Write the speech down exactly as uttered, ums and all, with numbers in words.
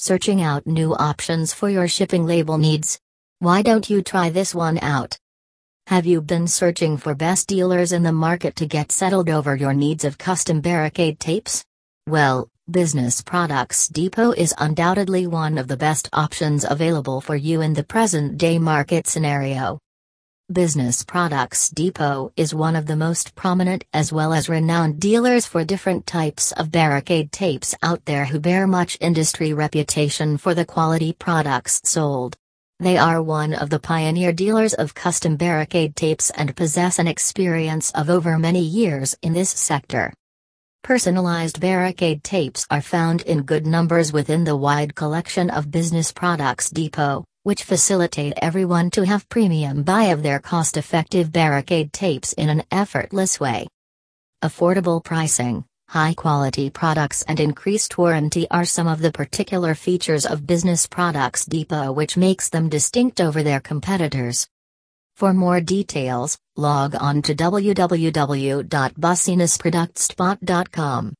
Searching out new options for your shipping label needs? Why don't you try this one out? Have you been searching for best dealers in the market to get settled over your needs of custom barricade tapes? Well, Business Products Depot is undoubtedly one of the best options available for you in the present-day market scenario. Business Products Depot is one of the most prominent as well as renowned dealers for different types of barricade tapes out there who bear much industry reputation for the quality products sold. They are one of the pioneer dealers of custom barricade tapes and possess an experience of over many years in this sector. Personalized barricade tapes are found in good numbers within the wide collection of Business Products Depot, which facilitate everyone to have premium buy of their cost-effective barricade tapes in an effortless way. Affordable pricing, high-quality products and increased warranty are some of the particular features of Business Products Depot which makes them distinct over their competitors. For more details, log on to w w w dot business products depot dot com.